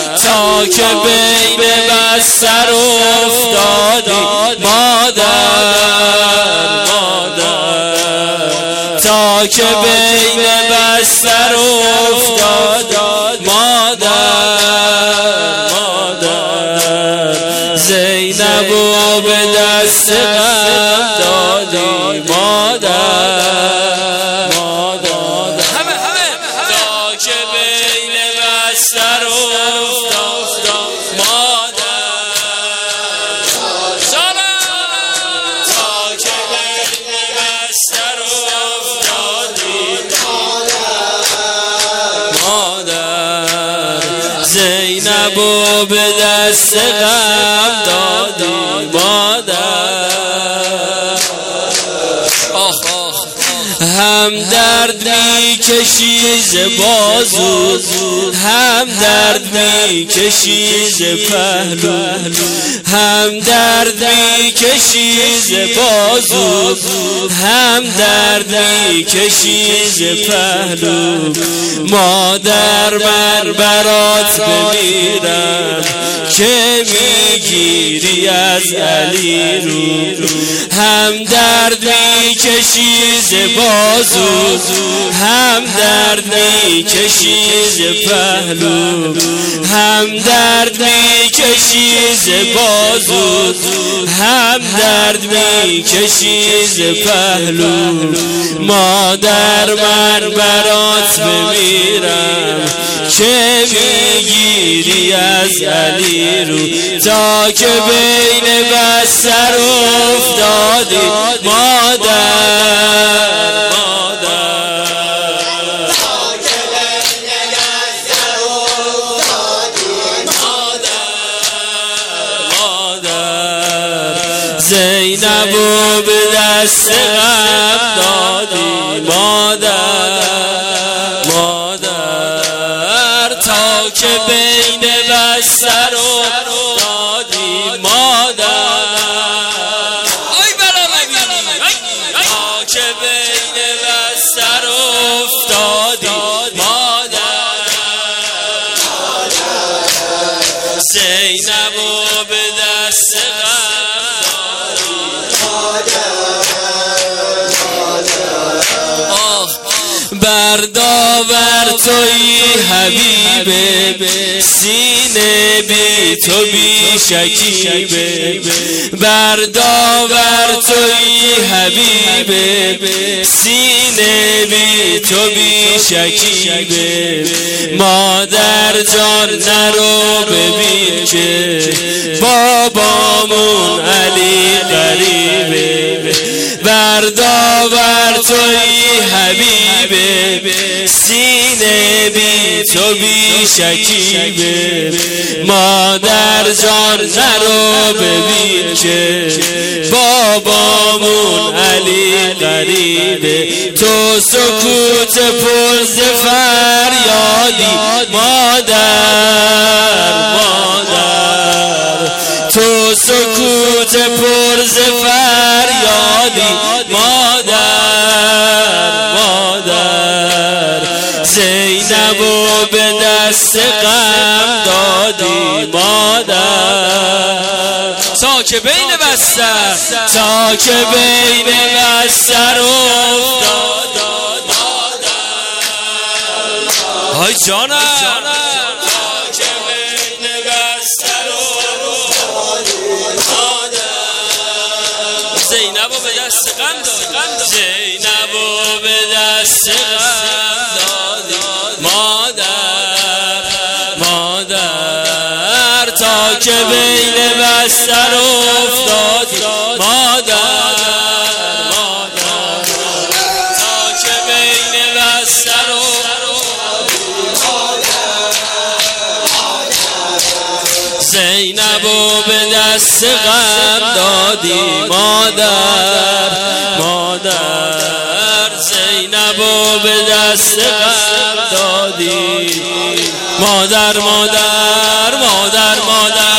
تا که بین بستر افتادی مادر تا که بین بستر افتادی مادر زینبو به دست غم دادی مادر تا که بین بستر افتادی مادر تا که بین بستر افتادی مادر زینبو به دست غم دادی مادر هم درد میکشی ز بازو هم درد میکشی ز پهلو هم درد میکشی ز بازو هم درد میکشی ز پهلو مادر من برات بمیرم که میگیری از علی رو هم درد میکشی ز بازو هم درد میکشی ز پهلو هم درد میکشی ز بازو هم درد میکشی ز پهلو مادر من برات بمیرم که میگیری از علی رو تا که بین بستر افتادی مادر زینبو به دست غم دادی مادر تا که بین بستر افتادی مادر تا که بین بستر افتادی مادر زینبو به دست برداور توی حبیبه سینه بی تو بی شکیبه برداور توی حبیبه سینه بی تو بی شکیبه مادر جان نرو ببین که بابامون علی قریبه برداور توی حبیبه سینه بی تو بی شکیبه مادر جان نرو ببین که بابامون علی قریبه تو سکوت پر ز فریادی مادر تو سکوت پر ز فریادی مادر زینبو به دست غم دادی مادر تا که بین بستر افتاد های جانم زینبو به دست غم دادی زینبو به دست غم دادی مادر تا که بین بستر افتادی مادر تا که بین بستر زینبو به دست غم دادی مادر زینبو به دست غم دادی مادر